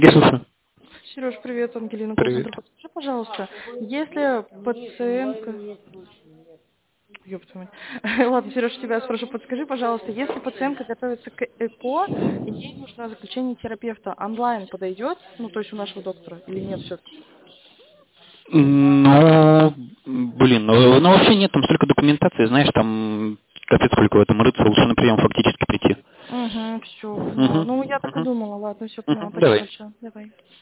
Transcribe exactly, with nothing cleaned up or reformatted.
Я слушаю. Сереж, привет, Ангелина, Привет. колл-центр. Подскажи, пожалуйста, если пациентка... Ёб твою мать. Ладно, Сереж, тебя спрошу, подскажи, пожалуйста, если пациентка готовится к ЭКО, и ей нужно заключение терапевта, онлайн подойдет, ну, то есть у нашего доктора, или нет все-таки? Ну, блин, ну, ну вообще нет, там столько документации, знаешь, там капец сколько в этом рыться, лучше на прием фактически прийти. Угу, все, поняла. Угу, Ну, я так и угу, думала, ладно, все поняла, угу. спасибо Давай. большое. Давай.